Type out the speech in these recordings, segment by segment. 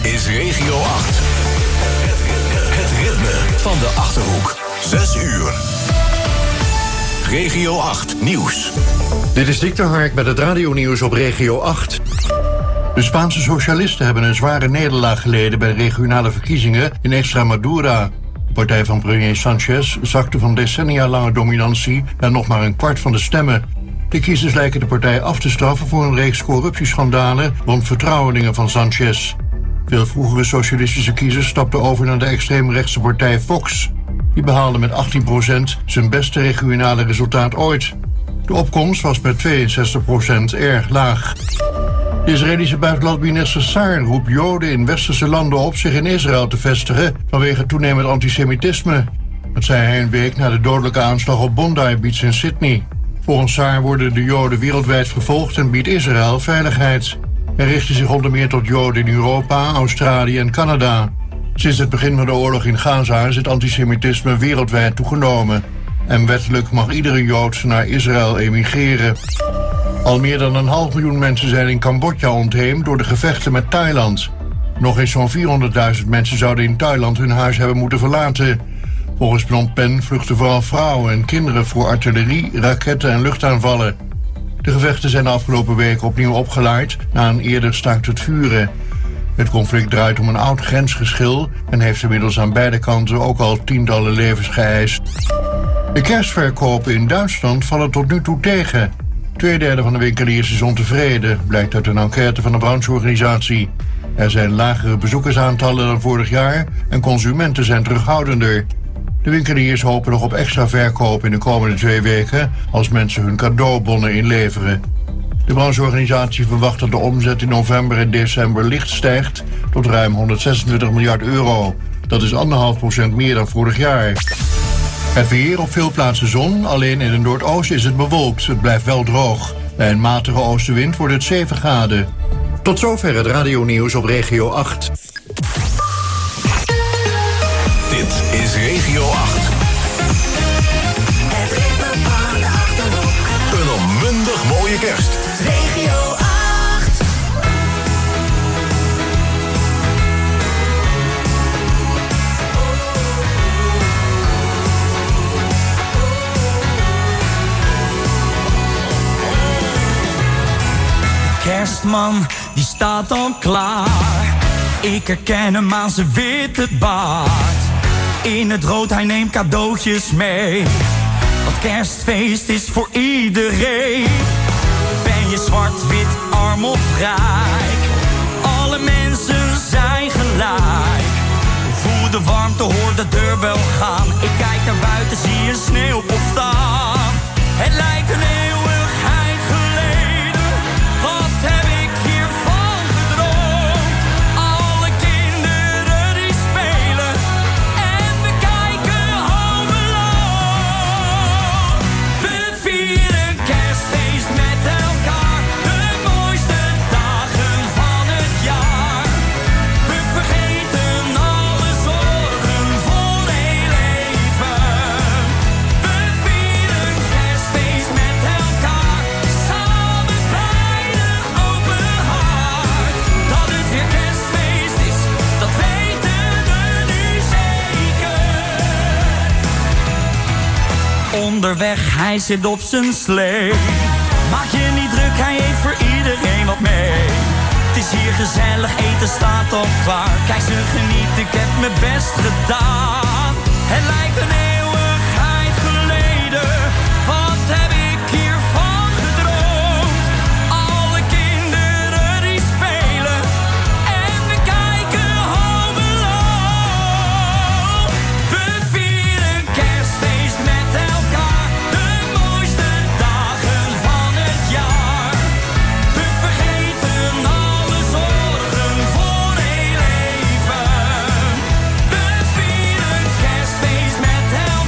is Regio 8. Het ritme van de Achterhoek. 6 uur. Regio 8 Nieuws. Dit is Dick de Hark met het radionieuws op Regio 8. De Spaanse socialisten hebben een zware nederlaag geleden bij de regionale verkiezingen in Extremadura. De partij van premier Sanchez zakte van decennia lange dominantie naar nog maar een kwart van de stemmen. De kiezers lijken de partij af te straffen voor een reeks corruptieschandalen rond vertrouwelingen van Sanchez. Veel vroegere socialistische kiezers stapten over naar de extreemrechtse partij Vox. Die behaalde met 18% zijn beste regionale resultaat ooit. De opkomst was met 62% erg laag. De Israëlische buitenlandminister Saar roept Joden in westerse landen op zich in Israël te vestigen vanwege toenemend antisemitisme. Dat zei hij een week na de dodelijke aanslag op Bondi Beach in Sydney. Volgens Saar worden de Joden wereldwijd vervolgd en biedt Israël veiligheid. Hij richtte zich onder meer tot Joden in Europa, Australië en Canada. Sinds het begin van de oorlog in Gaza is het antisemitisme wereldwijd toegenomen. En wettelijk mag iedere Jood naar Israël emigreren. Al meer dan 500.000 mensen zijn in Cambodja ontheemd door de gevechten met Thailand. Nog eens zo'n 400.000 mensen zouden in Thailand hun huis hebben moeten verlaten. Volgens Phnom Penh vluchten vooral vrouwen en kinderen voor artillerie, raketten en luchtaanvallen. De gevechten zijn de afgelopen weken opnieuw opgeleid na een eerder staakt het vuren. Het conflict draait om een oud grensgeschil en heeft inmiddels aan beide kanten ook al tientallen levens geëist. De kerstverkopen in Duitsland vallen tot nu toe tegen. 2/3 van de winkeliers is ontevreden, blijkt uit een enquête van de brancheorganisatie. Er zijn lagere bezoekersaantallen dan vorig jaar en consumenten zijn terughoudender. De winkeliers hopen nog op extra verkoop in de komende 2 weken als mensen hun cadeaubonnen inleveren. De brancheorganisatie verwacht dat de omzet in november en december licht stijgt tot ruim 126 miljard euro. Dat is 1,5% meer dan vorig jaar. Het weer, op veel plaatsen zon, alleen in het noordoosten is het bewolkt. Het blijft wel droog. Bij een matige oostenwind wordt het 7 graden. Tot zover het radionieuws op Regio 8. Dit is Regio 8. Het ritme van de Achterhoek. Een onmundig mooie kerst. Regio 8. De kerstman, die staat al klaar. Ik herken hem aan zijn witte baard. In het rood, hij neemt cadeautjes mee. Want kerstfeest is voor iedereen. Ben je zwart, wit, arm of rijk? Alle mensen zijn gelijk. Voel de warmte, hoor de deur wel gaan. Ik kijk naar buiten, zie een sneeuwpop staan. Het lijkt een eeuwigheid geleden. Wat heb ik hiervan gedroomd? Alle kinderen die spelen en we kijken Home Alone. We vieren kerstfeest met elkaar, de mooiste dagen van het jaar. We vergeten alle zorgen voor heel even. We vieren kerstfeest met elkaar, samen bij een open hart. Dat het weer kerstfeest is, dat weten we nu zeker. Onderweg, hij zit op zijn slee. Maak je niet druk, hij heeft voor iedereen wat mee. Het is hier gezellig, eten staat al klaar. Kijk ze genieten, ik heb mijn best gedaan. Het lijkt een eeuwigheid geleden. Wat heb ik hiervan gedroomd? Alle kinderen die spelen en we kijken Home Alone. We vieren kerstfeest met elkaar, de mooiste dagen van het jaar. We vergeten alle zorgen voor heel even. We vieren kerstfeest met elkaar.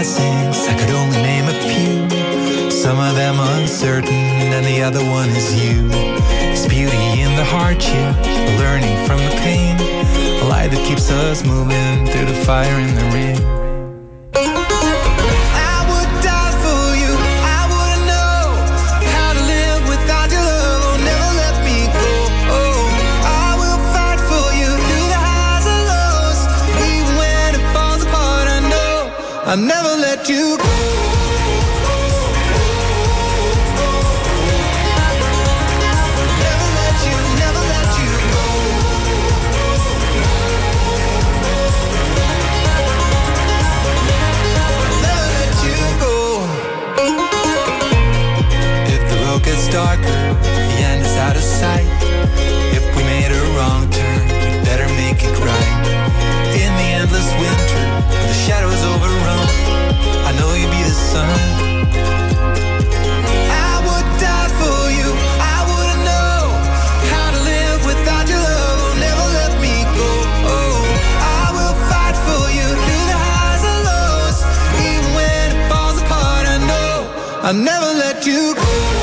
blessings, I could only name a few. Some of them uncertain, and the other one is you. There's beauty in the hardship, learning from the pain, a light that keeps us moving through the fire and the rain. I would die for you, I wouldn't know how to live without your love. Oh, never let me go. Oh, I will fight for you through the highs and lows. Even when it falls apart, I know I'll never let you go. Darker, the end is out of sight. If we made a wrong turn, we'd better make it right. In the endless winter, where the shadows overrun, I know you'd be the sun. I would die for you, I wouldn't know how to live without your love. Oh, never let me go. Oh, I will fight for you through the highs and lows. Even when it falls apart, I know I'll never let you go.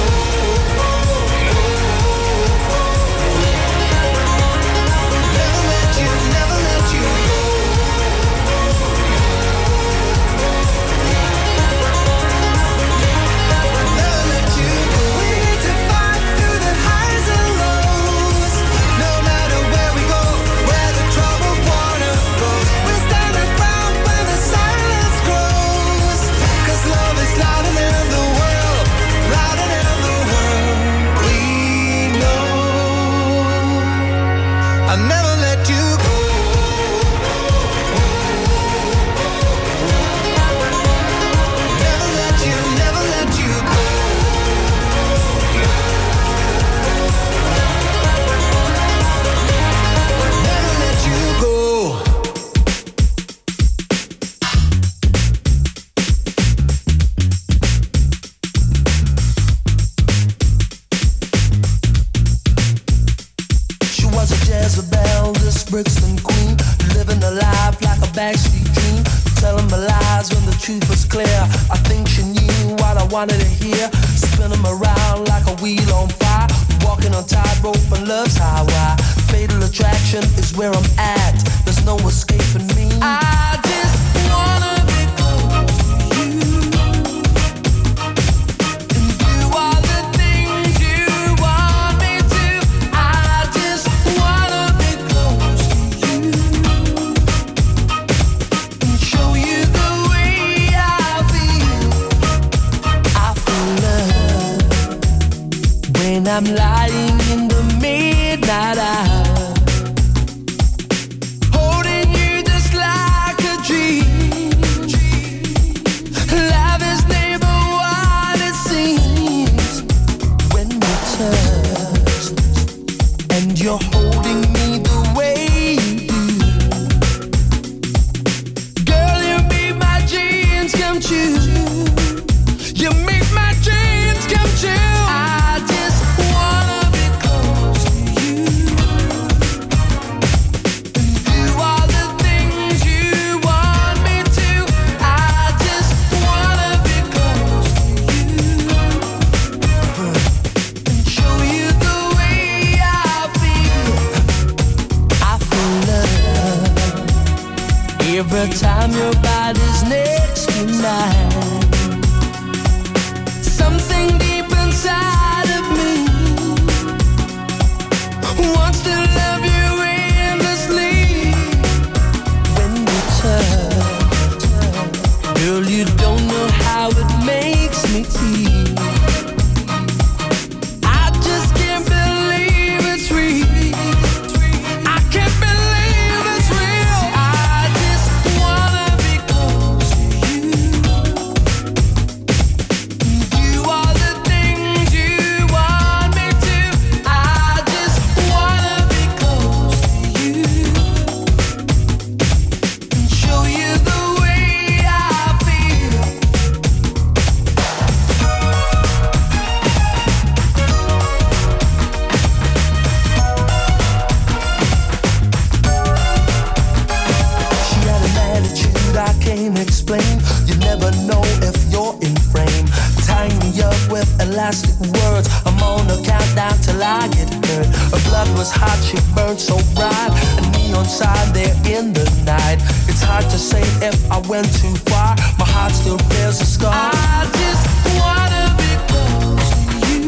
Wanted to hear, spin them around like a wheel on fire. Walking on tightrope and love's highway. Fatal attraction is where I'm at. There's no escaping me. I just wanna be close to you and do all the things you want me to. I just wanna be close to you and show you the way I feel. When I'm lying in the midnight hour, holding you just like a dream. Love is never what it seems. When we touch and you're holding me the way you do, girl, you make my dreams come true. You make my dreams come true. I just wanna be close to you and do all the things you want me to. I just wanna be close to you and show you the way I feel. I feel love every time your body's next to mine. Something deep inside of me wants to love you endlessly. When we touch, girl, you don't know how it makes me feel. I just can't believe it's real. I can't believe it's real. I just wanna be close to you. Do all the things you want me to. I just wanna be was hot, she burned so bright. A neon sign there in the night. It's hard to say if I went too far. My heart still bears a scar. I just wanna be close to you.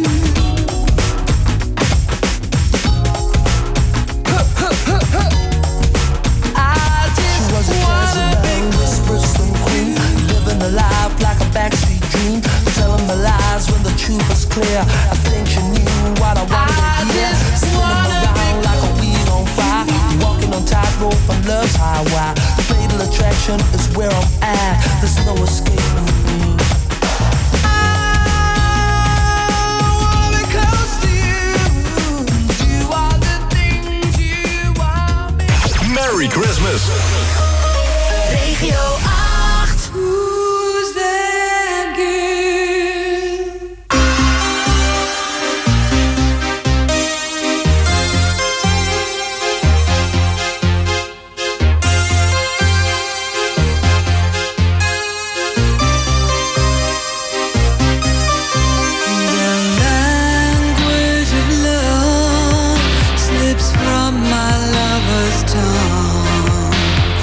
I just she was a Jezebel, whispered some queen, living a life like a backstreet dream, telling the lies when the truth was clear. I think she knew what I wanted to hear. Spinning around like a wheel on fire, walking on tightrope on love's highway. Fatal attraction is where I'm at. There's no escaping me. I wanna be close to you. Do all the things you want me. Merry Christmas. Regio 8. Who's that girl? The language of love slips from my lover's tongue.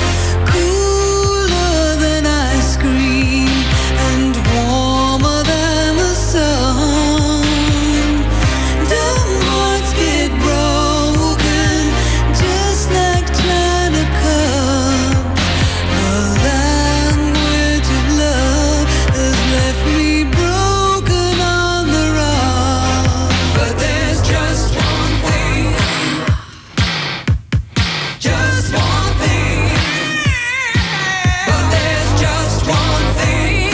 Cooler than ice cream and warmer than the sun. Dumb hearts get broken just like china cups. The language of love has left me broken on the rug. But there's just one thing, just one thing. But there's just one thing,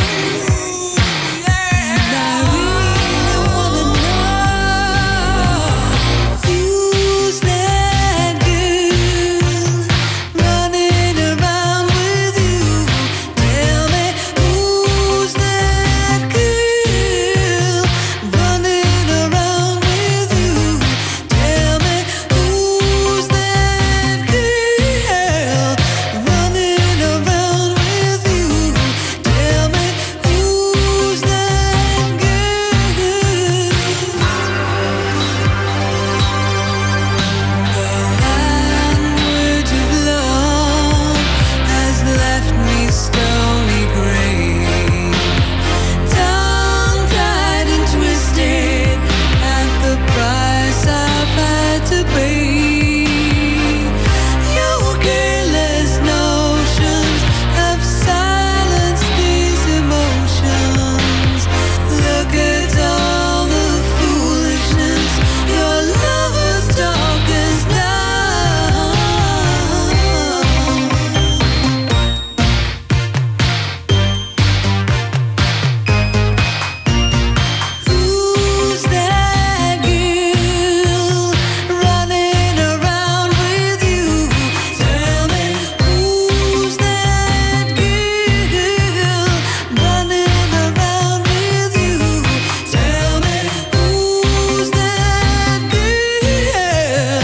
and I really wanna know who's that girl running around with you. Tell me who's that girl running around with you. Tell me who's that girl running around with you. Tell me who's that girl. The language of love has left me stony gray, tongue-tied and twisted at the price I've had to pay. Your careless notions have silenced these emotions. Look at all the foolishness your lover's talk has done. Who's that girl running around with you? Tell me who's that girl running around with you? Tell me who's that girl.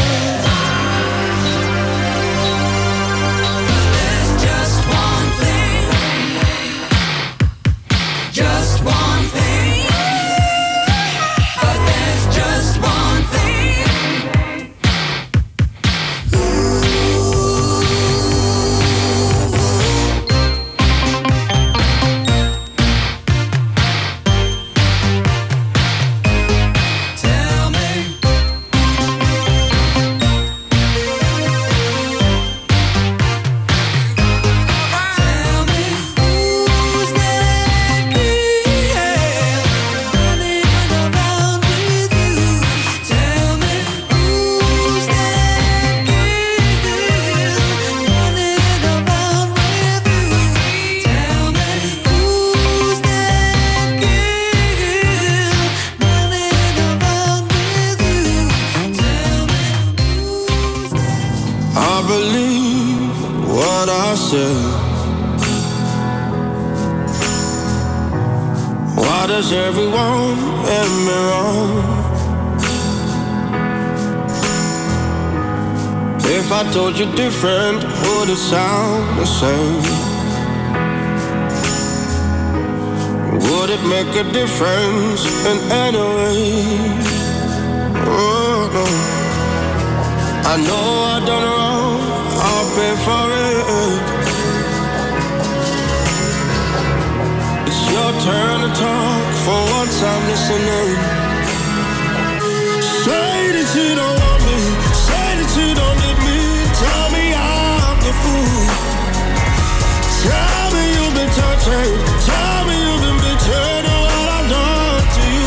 There's just one thing, just one thing. But there's just one thing. Tell me. Tell me who's that girl running around with you. Tell me who's that girl running around with you. Tell me who's that girl running around with you. Tell me who's that. I believe what I say. Why does everyone end me wrong? If I told you different, would it sound the same? Would it make a difference in any way? Oh, no. I know I've done wrong, I'll pay for it. It's your turn to talk, for once I'm listening. Say that you don't want me, say that you don't need me. Tell me I'm the fool. Tell me you've been tortured, tell me you've been betrayed, and what I've done to you.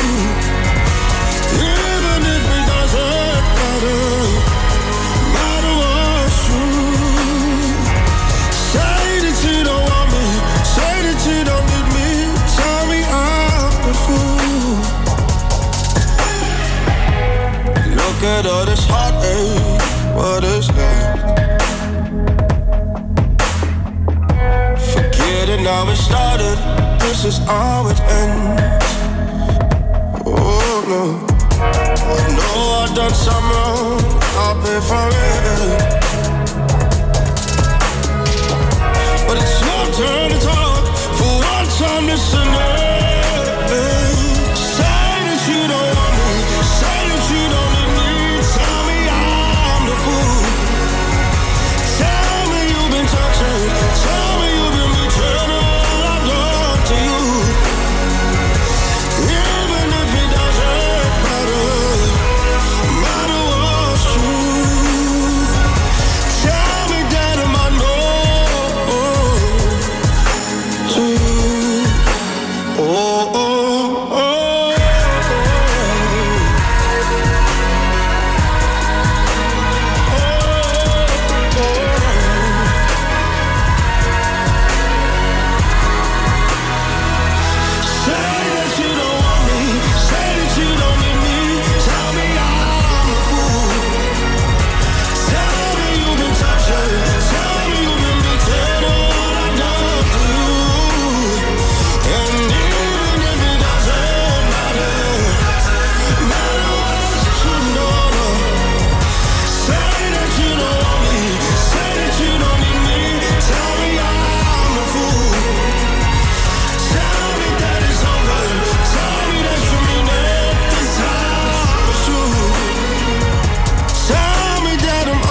Even if it doesn't matter what's true. Say that you don't want me, say that you don't need me. Tell me I'm the fool. Look at all this heartache, what is that? Forgetting how it started, this is how it ends. Oh no, I know I've done some wrong, I'll pay for it. But it's your turn to talk, for once I'm listening. Say that you don't want me, say that you don't need me. Tell me I'm the fool. Tell me you've been tortured, tell me you've been betrayed, and all I've done to you. Even if it doesn't matter what's true. Tell me that am I know to you. Oh, oh, oh. Say that you don't want me, say that you don't need me. Tell me I'm the fool. Tell me you've been tortured, tell me you've been betrayed, and what I've done to you. And even if it doesn't matter what's true, no, no. Say that you don't want me, say that you don't need me. Tell me I'm the fool. Tell me that it's over, tell me that you mean it this time it's true. Tell me that I'm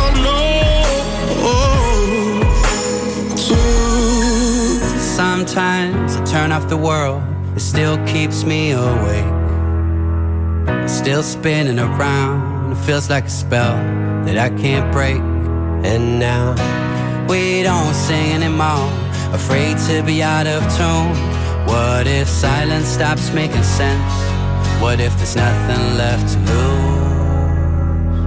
unknown to. Sometimes I turn off the world, it still keeps me awake. It's still spinning around, it feels like a spell that I can't break. And now we don't sing anymore, afraid to be out of tune. What if silence stops making sense? What if there's nothing left to lose?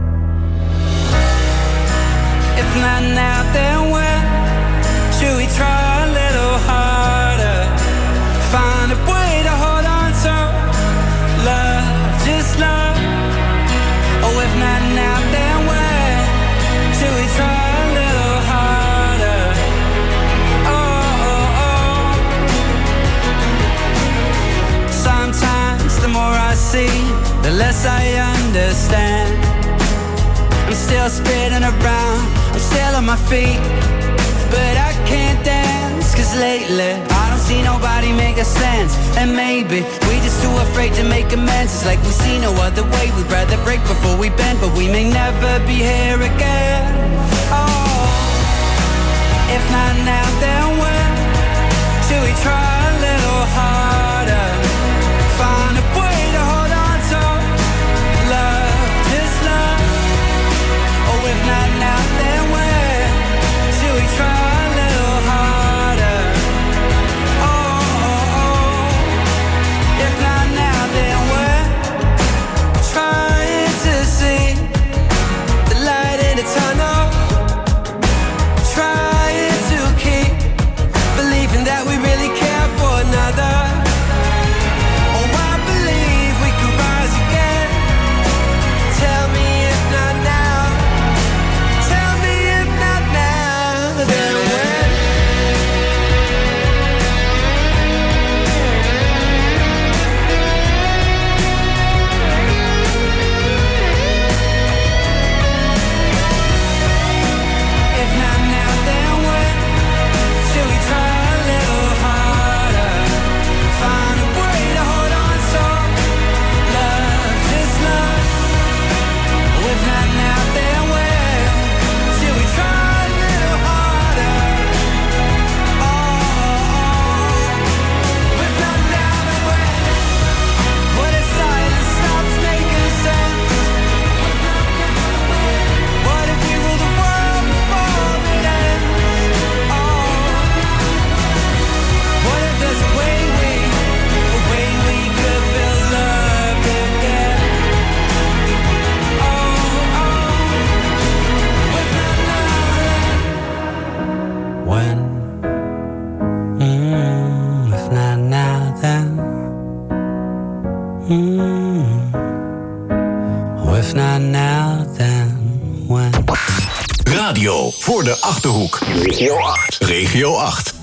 If not now, then when? Should we try a little harder? Find a way to hold on to love, just love. Oh, if not now, then when? Should we try a little harder? Oh, oh, oh. Sometimes the more I see, the less I understand. I'm still spinning around, I'm still on my feet, but I can't dance, cause lately I don't see nobody making sense. And maybe we just too afraid to make amends. It's like we see no other way, we'd rather break before we bend, but we may never be here again. Oh, if not now, then when? Should we try a little harder? Find a way to hold on to love, just love. Oh, if not now, then when? Should we try a little harder? Oh, oh, oh. If not now, then when? Trying to see the light in the tunnel, trying to keep voor de Achterhoek. Regio 8. Regio 8.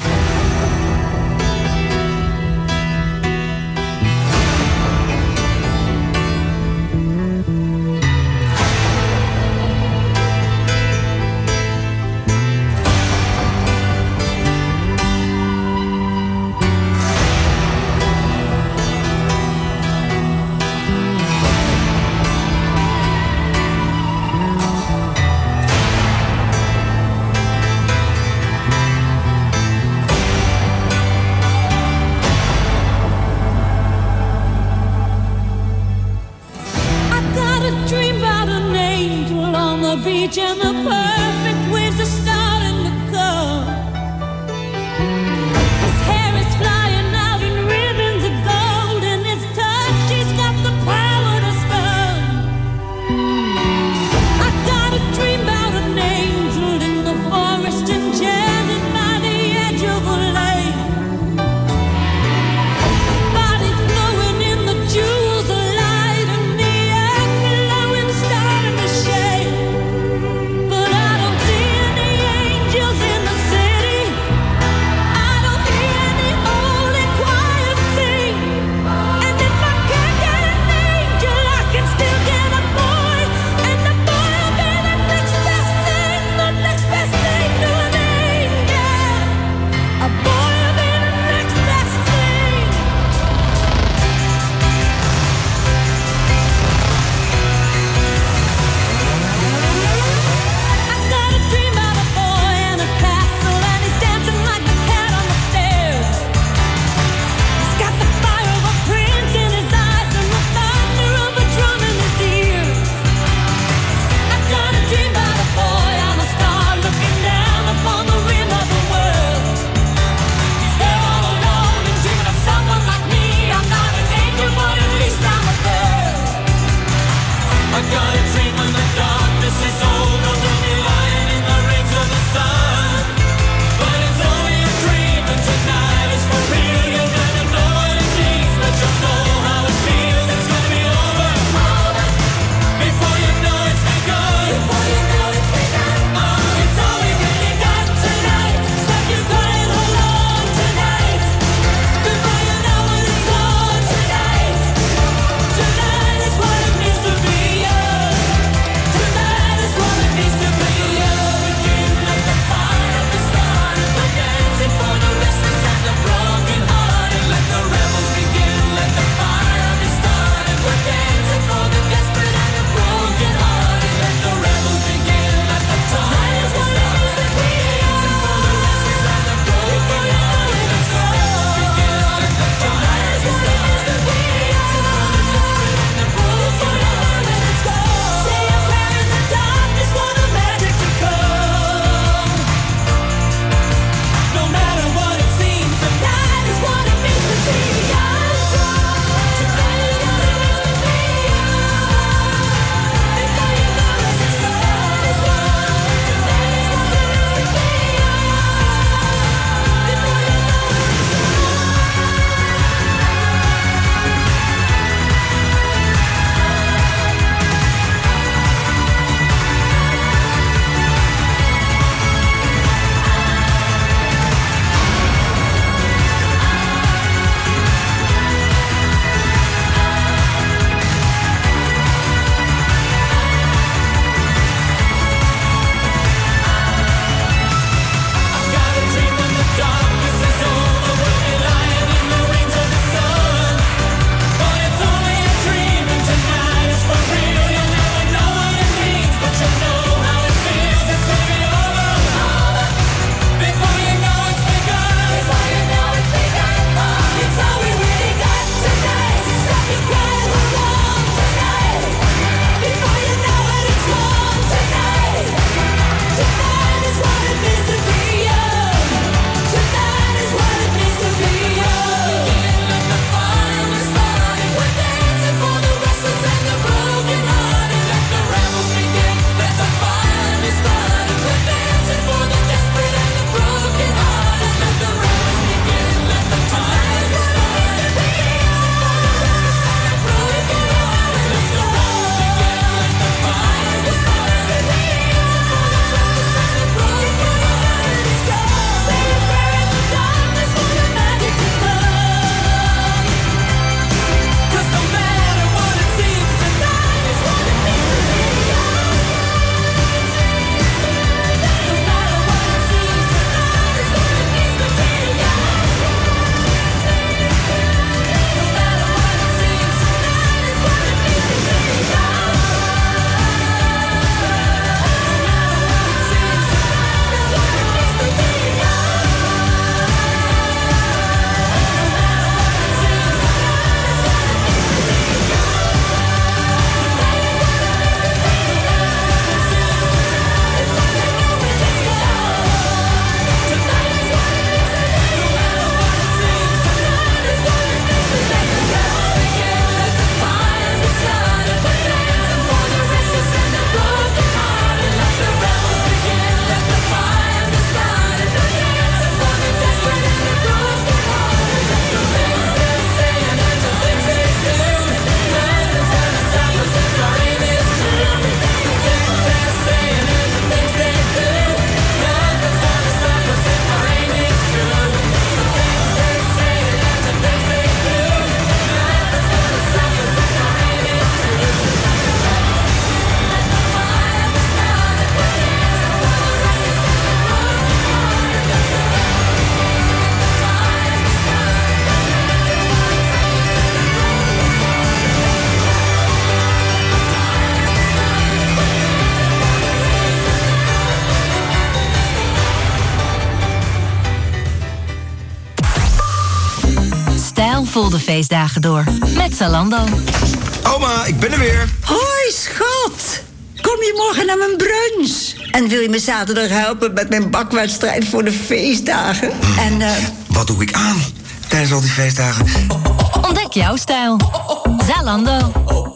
voel de feestdagen door met Zalando. Oma, ik ben er weer. Hoi, schat. Kom je morgen naar mijn brunch? En wil je me zaterdag helpen met mijn bakwedstrijd voor de feestdagen? Wat doe ik aan tijdens al die feestdagen? Ontdek jouw stijl. Zalando.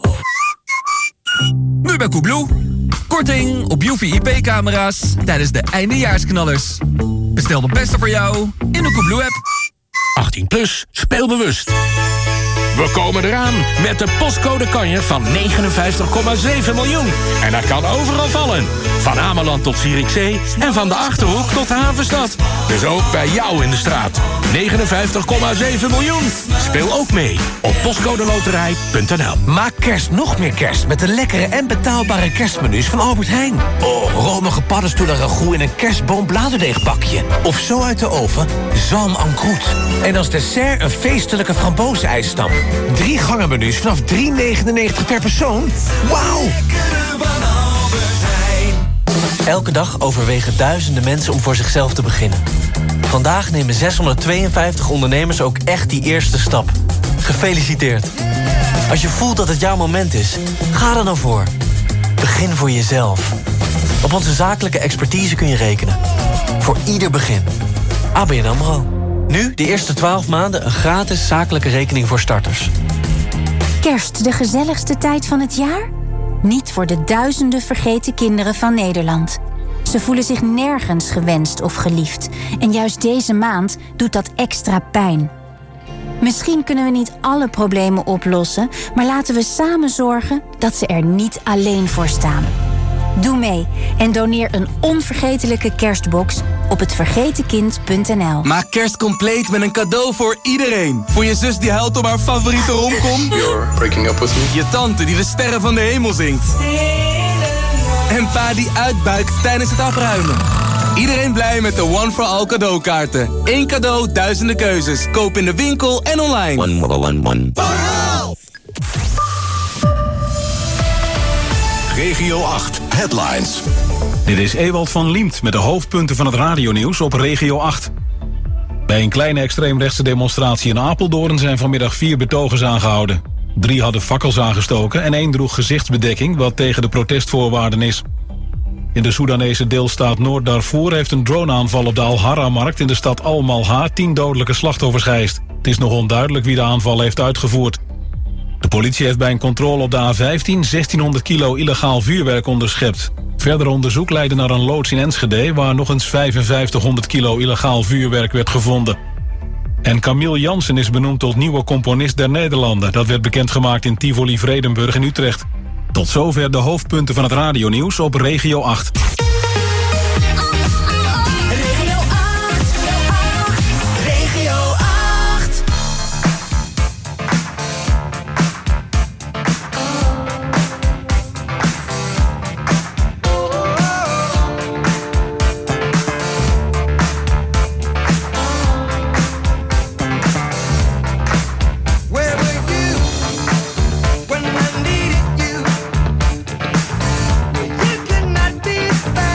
Nu bij Koebloe. Korting op UV-IP-camera's tijdens de eindejaarsknallers. Bestel de beste voor jou in de Koebloe-app. 18 plus, speel bewust. We komen eraan met de postcode kanjer van 59,7 miljoen. En dat kan overal vallen. Van Ameland tot Zierikzee en van de Achterhoek tot de Havenstad. Dus ook bij jou in de straat. 59,7 miljoen. Speel ook mee op postcodeloterij.nl. Maak kerst nog meer kerst met de lekkere en betaalbare kerstmenu's van Albert Heijn. Oh, romige paddenstoelen ragout in een kerstboombladerdeegbakje. Of zo uit de oven, zalm en croûte. En als dessert een feestelijke frambozenijsstam. 3 gangenmenu's vanaf €3,99 per persoon. Wauw! Elke dag overwegen duizenden mensen om voor zichzelf te beginnen. Vandaag nemen 652 ondernemers ook echt die eerste stap. Gefeliciteerd. Als je voelt dat het jouw moment is, ga er dan voor. Begin voor jezelf. Op onze zakelijke expertise kun je rekenen. Voor ieder begin. ABN AMRO. Nu de eerste 12 maanden een gratis zakelijke rekening voor starters. Kerst de gezelligste tijd van het jaar? Niet voor de duizenden vergeten kinderen van Nederland. Ze voelen zich nergens gewenst of geliefd. En juist deze maand doet dat extra pijn. Misschien kunnen we niet alle problemen oplossen, maar laten we samen zorgen dat ze er niet alleen voor staan. Doe mee en doneer een onvergetelijke kerstbox op hetvergetenkind.nl. Maak kerst compleet met een cadeau voor iedereen. Voor je zus die huilt om haar favoriete romcom. You're breaking up with me. Je tante die de sterren van de hemel zingt. En pa die uitbuikt tijdens het afruimen. Iedereen blij met de One for All cadeaukaarten. 1 cadeau, duizenden keuzes. Koop in de winkel en online. One. Regio 8 Headlines. Dit is Ewald van Liemt met de hoofdpunten van het radionieuws op Regio 8. Bij een kleine extreemrechtse demonstratie in Apeldoorn zijn vanmiddag 4 betogers aangehouden. 3 hadden fakkels aangestoken en 1 droeg gezichtsbedekking, wat tegen de protestvoorwaarden is. In de Soedanese deelstaat Noord-Darfur heeft een droneaanval op de Al-Harra-markt in de stad Al-Malha 10 dodelijke slachtoffers geëist. Het is nog onduidelijk wie de aanval heeft uitgevoerd. De politie heeft bij een controle op de A15 1600 kilo illegaal vuurwerk onderschept. Verder onderzoek leidde naar een loods in Enschede, waar nog eens 5500 kilo illegaal vuurwerk werd gevonden. En Camille Jansen is benoemd tot nieuwe componist der Nederlanden. Dat werd bekendgemaakt in Tivoli Vredenburg in Utrecht. Tot zover de hoofdpunten van het radionieuws op Regio 8. When I needed you, you could not be found.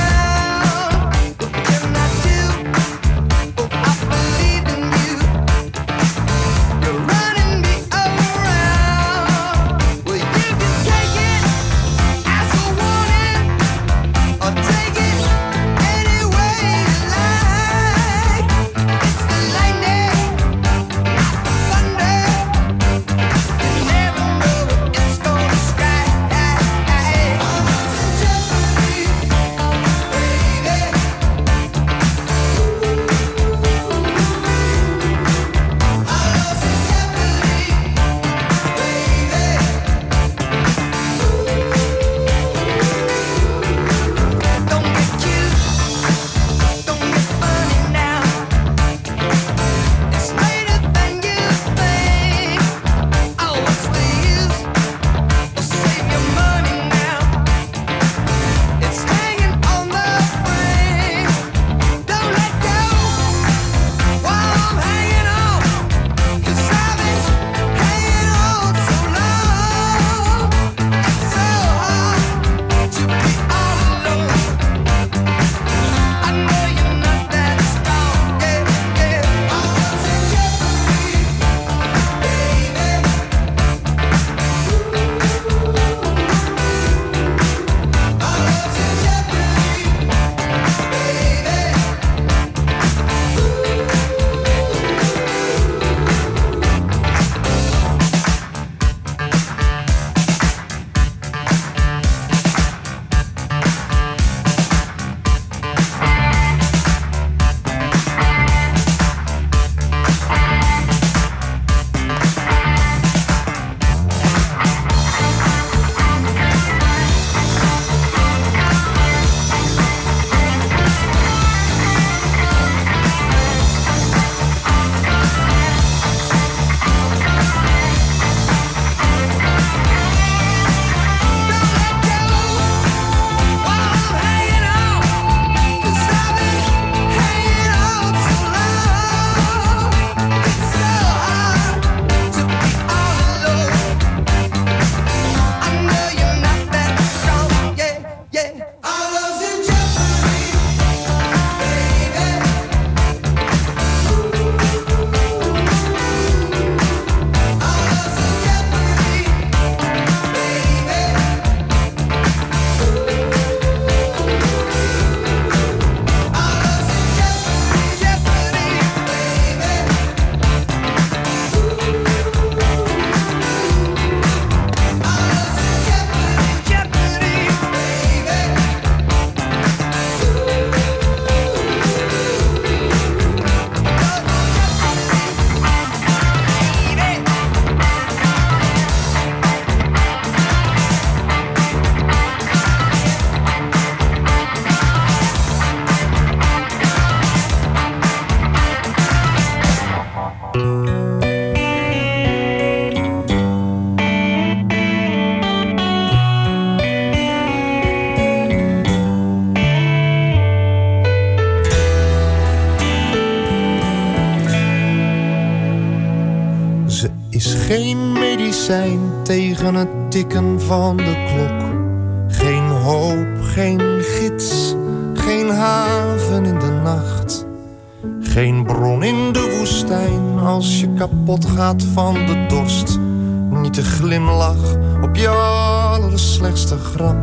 is geen medicijn tegen het tikken van de klok. Geen hoop, geen gids, geen haven in de nacht. Geen bron in de woestijn als je kapot gaat van de dorst. Niet de glimlach op je allerslechtste grap.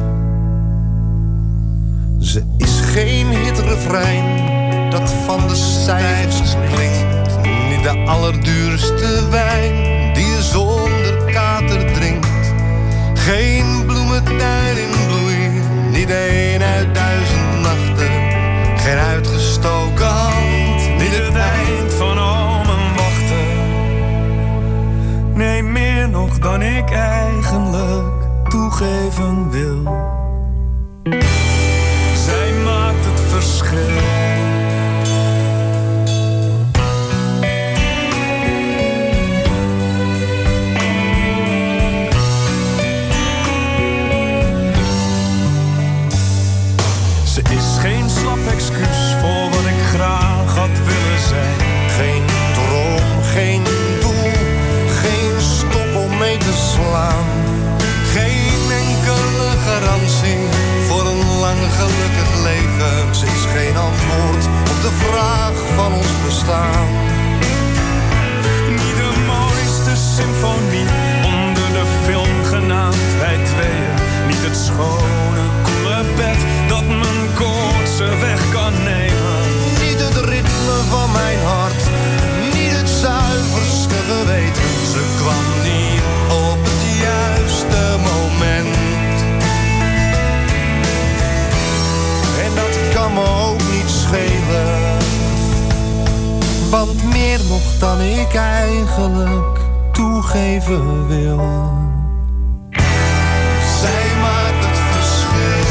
Ze is geen hitrefrein dat van de stijgers klinkt. Niet de allerduurste wijn die je zonder kater drinkt. Geen bloementuin in bloei, niet een uit 1000 nachten. Geen uitgestoken hand, niet het eind van al mijn wachten. Nee, meer nog dan ik eigenlijk toegeven wil. Zij maakt het verschil. Ze is geen slap excuus voor wat ik graag had willen zijn. Geen droom, geen doel, geen stok om mee te slaan. Geen enkele garantie voor een lang gelukkig leven. Ze is geen antwoord op de vraag van ons bestaan. Niet de mooiste symfonie onder de film genaamd Wij Tweeën. Niet het schone, koele bed dat mijn koortsen weg kan nemen. Niet het ritme van mijn hart, niet het zuiverste geweten. Ze kwam niet op het juiste moment. En dat kan me ook niet schelen. Want meer nog dan ik eigenlijk toegeven wil. Zij maakt het verschil.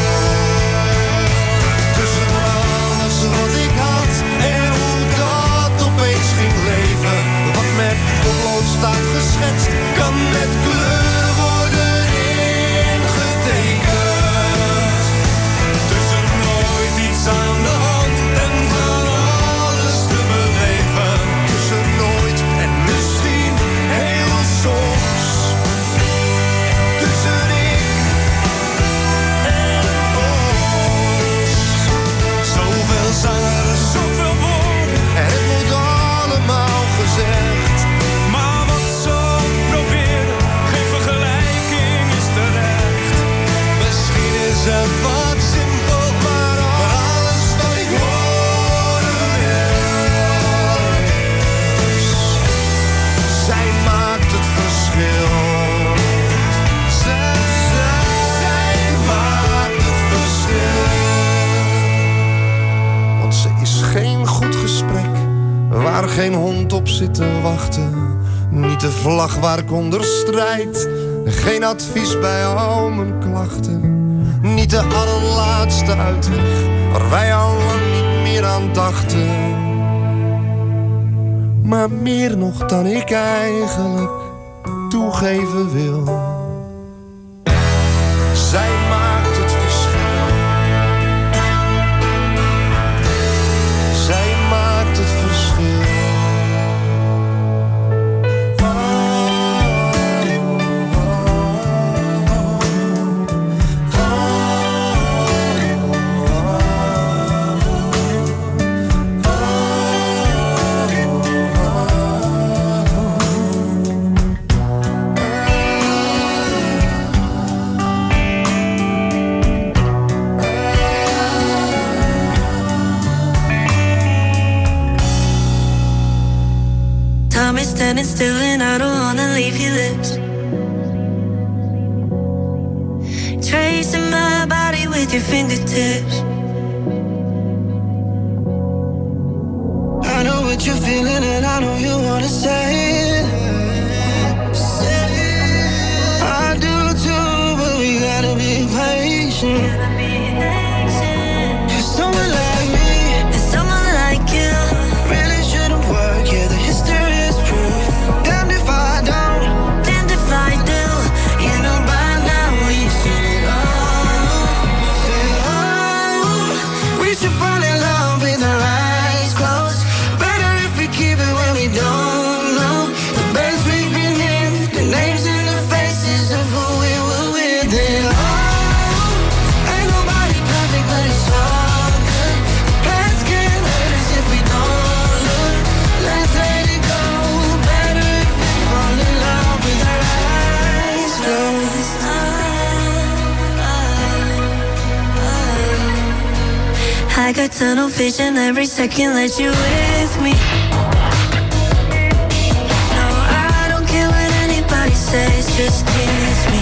Tussen alles wat ik had en hoe dat opeens ging leven. Wat met potlood staat geschetst, kan met kleur worden ingetekend. Tussen nooit iets aan de hand en van alles te beleven. Tussen nooit en misschien heel soms. Tussen ik en ons. Zoveel zangers, zoveel woorden. En het moet allemaal gezegd. Maar wat ze ook proberen, geen vergelijking is terecht. Misschien is het wat simpel, maar alles wat ik horen wil. Zij maakt het verschil. Zij maakt het verschil. Want ze is geen goed gesprek waar geen hond op zit te wachten. Niet de vlag waar ik onder strijd. Geen advies bij al mijn klachten. Niet de allerlaatste uitweg waar wij al lang niet meer aan dachten. Maar meer nog dan ik eigenlijk toegeven wil. Zij maakt het verschil. Zij maakt het verschil. Time is standing still and I don't wanna leave your lips. Tracing my body with your fingertips. I know what you're feeling and I know you wanna say it. I do too, but we gotta be patient. 'Cause someone like me and someone like you really shouldn't work. Yeah, the history is proof. Damned if I don't, damned if I do. You know by now we should it all. Say, oh, we should fall in love with our eyes closed. Better if we keep it I got tunnel vision every second that you're with me. No, I don't care what anybody says, just kiss me.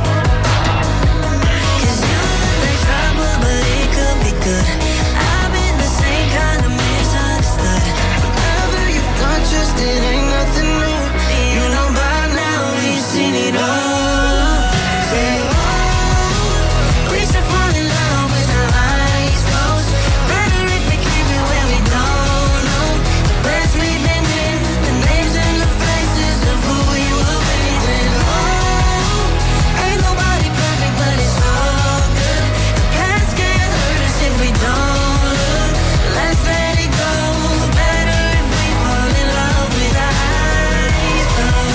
'Cause you look like trouble, but it could be good. I've been the same kind of misunderstood. Whatever you've got, just it ain't nothing new. You know by now we've seen it all. Say, oh, we should fall in love with our eyes closed. Better if we keep it where we don't know. The best we've been in, the names and the faces of who we were with. Oh, ain't nobody perfect, but it's all good. The past can't hurt us if we don't look. Let's let it go. Better if we fall in love with our eyes closed.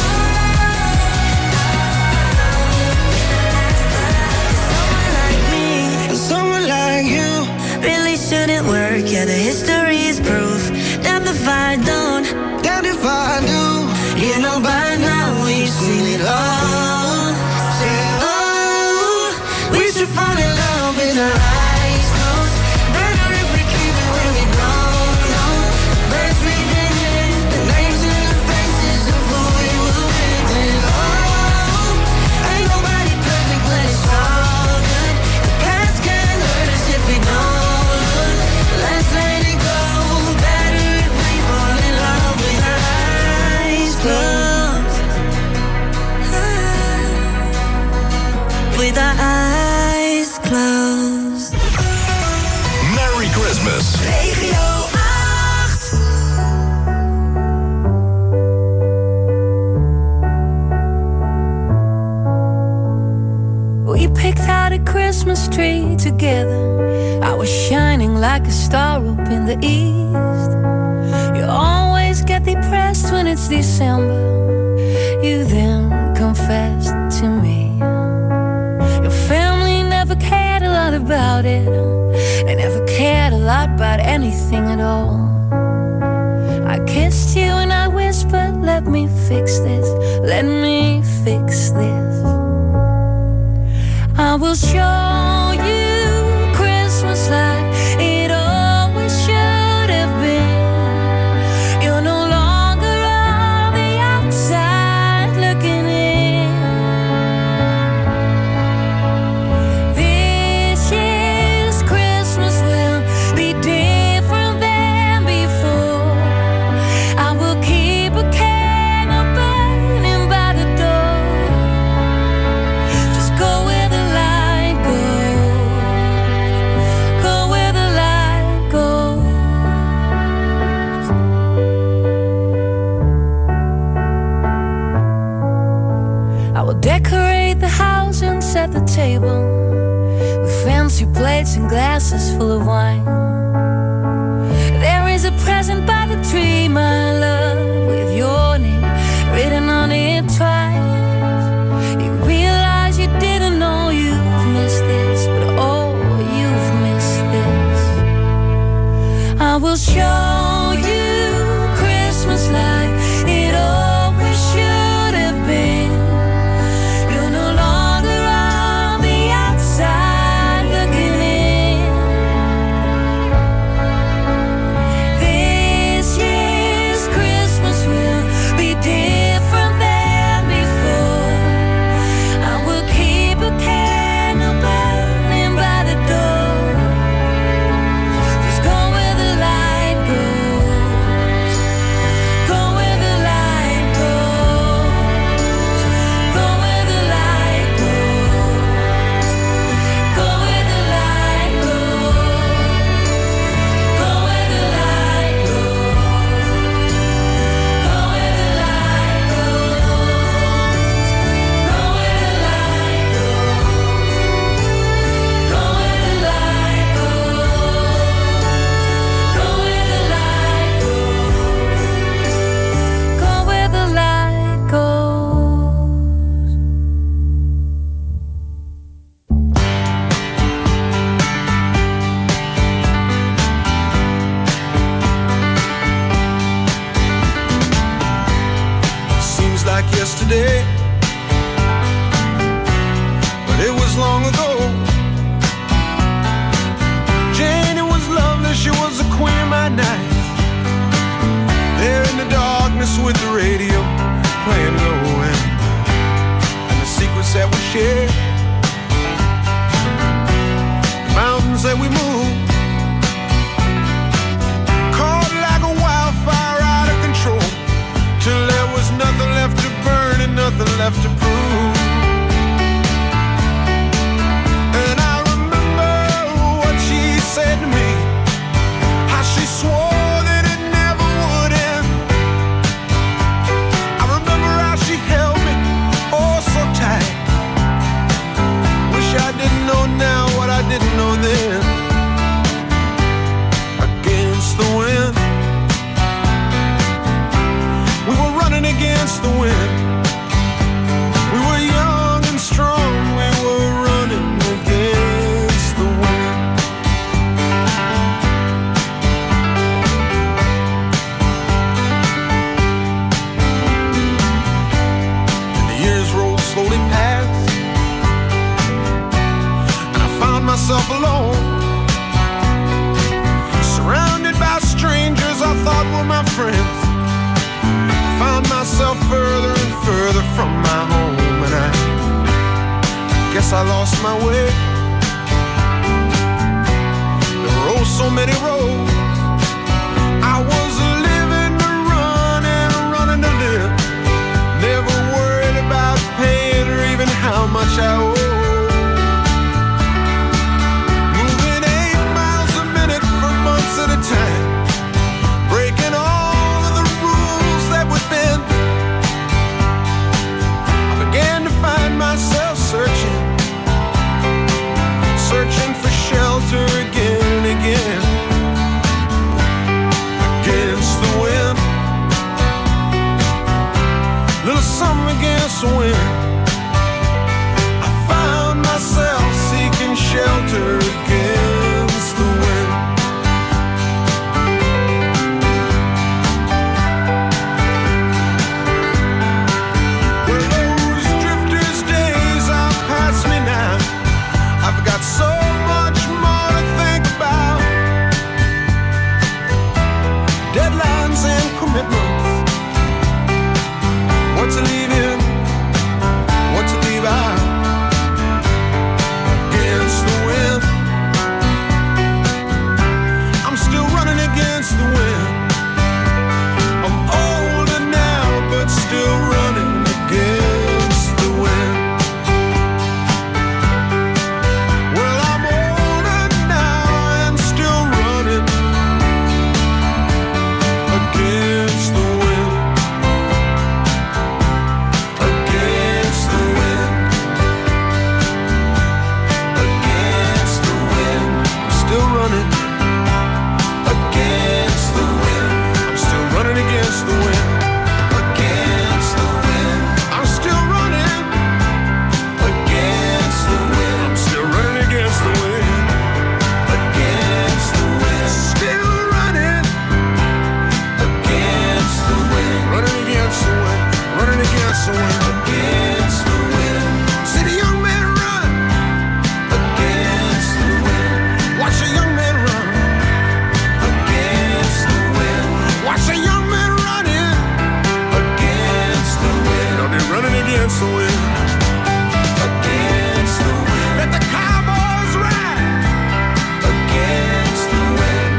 Someone like me and someone like you really shouldn't work. Yeah, the history is proof. Damned if I don't, damned if I do. You know by now we've seen it all. Say, oh, we should fall in love with our eyes closed. Better if we keep it where we don't know. Best we've been in, the names and the faces of who we were with. Oh, ain't nobody perfect, but it's all good. The past can't hurt us if we don't look. Let's let it go. Better if we fall in love with our eyes closed. With our eyes closed. Merry Christmas. Regio 8. We picked out a Christmas tree together. I was shining like a star up in the east. You always get depressed when it's December. You then confessed to me. Your family never cared a lot about it. They never cared a lot about anything at all. I kissed you and I whispered, let me fix this. Let me fix this. I will show you Christmas like it always should have been. You're no longer on the outside looking in. This year's Christmas will be different than before. I will keep a candle burning by the door. Just go where the light goes. Go where the light goes. I will decorate the house and set the table with fancy plates and glasses full of wine. There is a present by the tree, my love, with your name written on it twice. You realize you didn't know you've missed this, but oh, you've missed this. I will show you Christmas like it always should have been. You're no longer on the outside looking in. This year's Christmas will be different than before. I will keep a candle burning by the door. Just go where the light goes. Go where the light goes. Go where the light goes. Go where the light goes. Go where the light goes. Go where the light goes. Go where the light goes. Go where the light goes. Go where the light goes. Go where the light goes. Seems like yesterday, but it was long ago. Jane, it was love nothing left to prove. And I remember what she said to me, how she swore that it never would end. I remember how she held me, oh so tight. Wish I didn't know now what I didn't know then. Against the wind, we were running against the wind. We were young and strong, we were running against the wind. And the years rolled slowly past, and I found myself alone, surrounded by strangers I thought were my friends. I found myself further and further from my home, and I guess I lost my way. There were oh so many roads. I was living to run and running to live, never worried about paying or even how much I owed. Moving 8 miles a minute for months at a time, breaking all of the rules that would bend. I began to find myself searching for shelter again and again. Against the wind, little something against the wind. I found myself seeking shelter against the wind. Well, those drifters' days are past me now. I've got so much more to think about. Deadlines and commitments, what to leave in, what to leave out. Against the wind, I'm still running against the wind. I'm older now, but still running against the wind. Well, I'm older now and still running against the wind. Against the wind. Against the wind. I'm still running against the wind. I'm still running against the wind. Against the wind. I'm still running against the wind. I'm still running against the wind. Against the wind. Still running against the wind. Running against the wind. Running against the wind. Against the wind. See the young man run against the wind. Watch a young man run against the wind. Watch a young man running against the wind. I'll be running against the wind. Against the wind. Let the cowboys ride against the wind.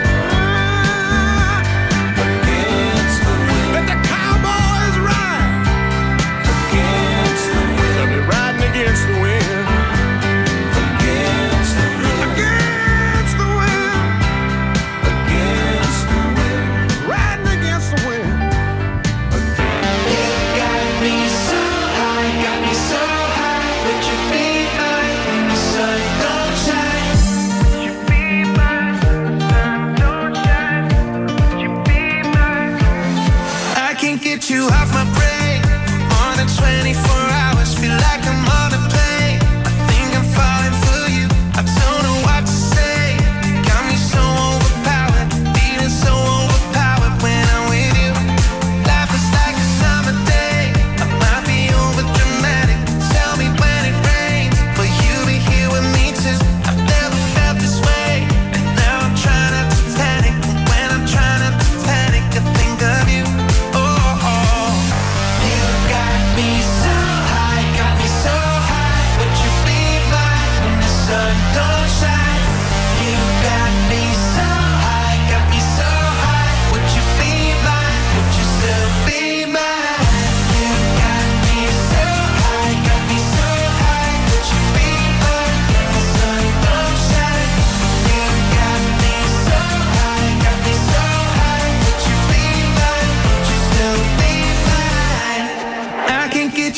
Against the wind. Let the cowboys ride against the wind. I'll be riding against the wind. Against the wind. Against the wind. Against the wind. Riding against the wind. You got me so high, would you be mine when the sun don't shine? Would you be mine when the sun don't shine? Would you be mine? I can't get you off my brain more than 24 hours. Feel like I'm on a plane. I think I'm falling for you. I don't know what to say. Got me so overpowered, feeling so overpowered when I'm with you. Life is like a summer day. I might be over dramatic. Tell me when it rains, will you be here with me too? I've never felt this way, and now I'm trying not to panic. And when I'm trying not to panic, I think of you. Oh, oh. You got me so high, got me so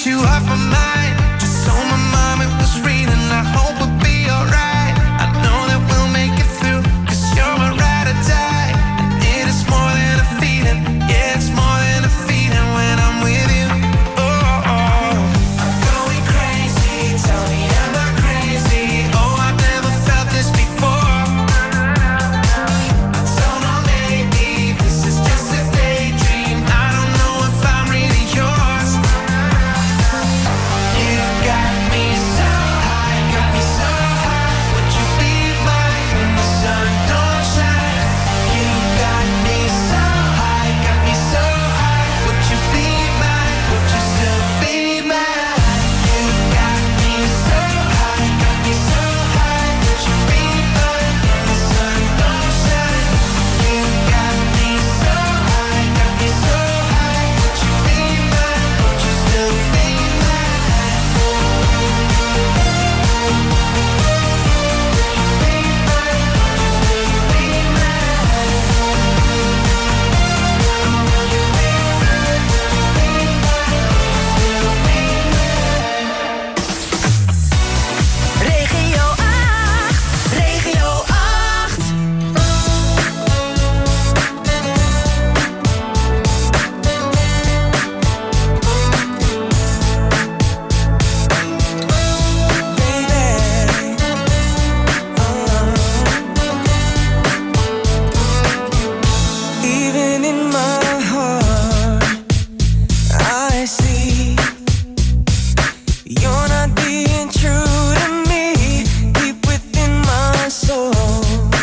you off my mind. Just so my mom it was reading. I hope we'll be alright. I know that we'll make it through, 'cause you're my ride or die. And it is more than a feeling. Yeah, it's more than a feeling when I'm with you. Oh, oh. I'm going crazy. Tell me am I crazy? Oh, I've never felt this before. I don't know, maybe this is just a daydream. I don't know if I'm really yours. You got me so high, got me so high. Would you be mine when the sun don't shine? You got me so high, got me so high. Would you be mine? Would you still be mine? You got me so high, got me so high. Would you be mine when the sun don't shine? You got me so high, got me so high. Would you be mine? Would you still be mine? Regio 8, Regio 8. Even in my heart, I see you're not being true to me. Deep within my soul,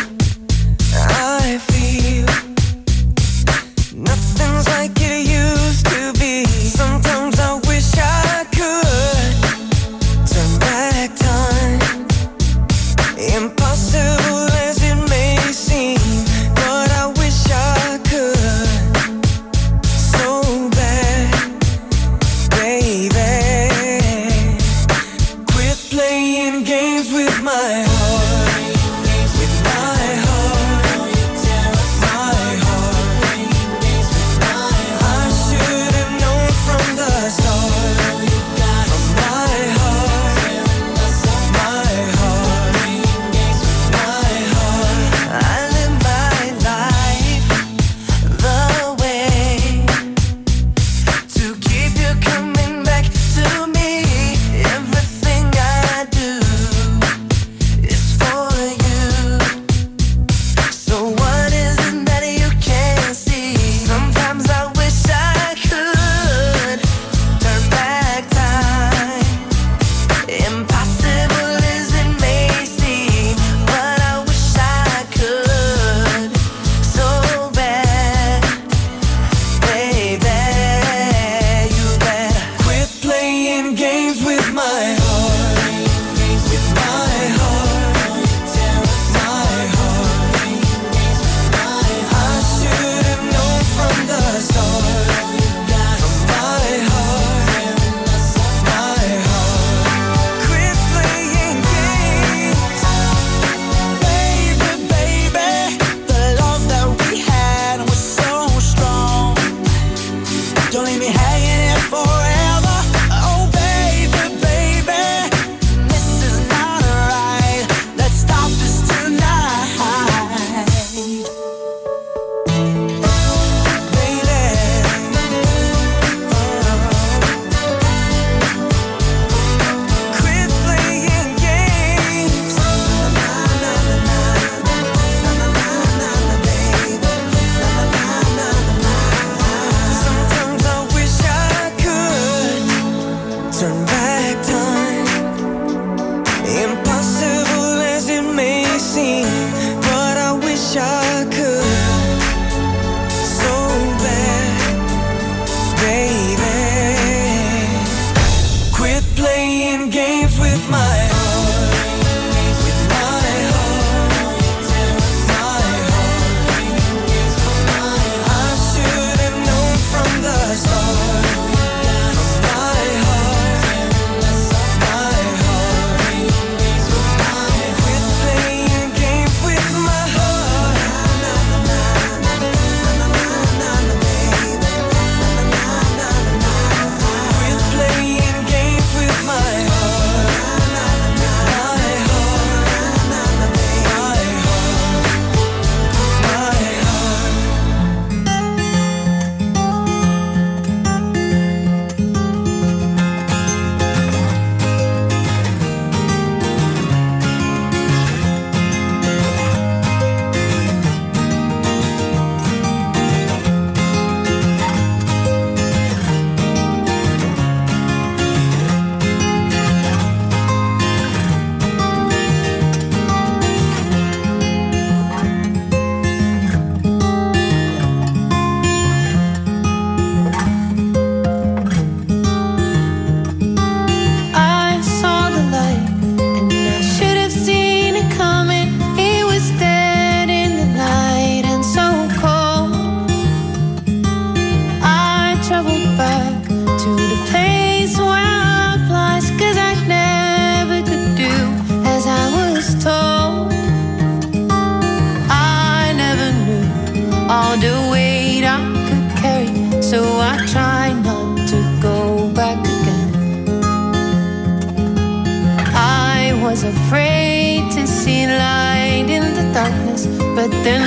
I feel nothing's like it used to be. Sometimes I wish I could turn back time. Impossible as it may seem, but I wish I could so bad, baby. Quit playing games with my heart, with my heart, my heart. I should have known from the start. From my heart, my heart, my heart. I live my life the way to keep you coming back to me. Everything I do is for you. So what is it that you can't see? Sometimes I wish I could turn back time. Impossible as it may seem, but I wish I could so bad, baby. You better quit playing games with my heart, with my heart, my heart. I should have known from the start. From my heart, my heart. Quit playing games, baby, baby. The love that we had was so strong. Don't leave me hanging here forever. Oh, baby, baby, this is not right. Let's stop this tonight, baby. Quit playing games. Sometimes I wish I could traveled back to the place where love lies, 'cause I never could do as I was told. I never knew all the weight I could carry, so I try not to go back again. I was afraid to see light in the darkness, but then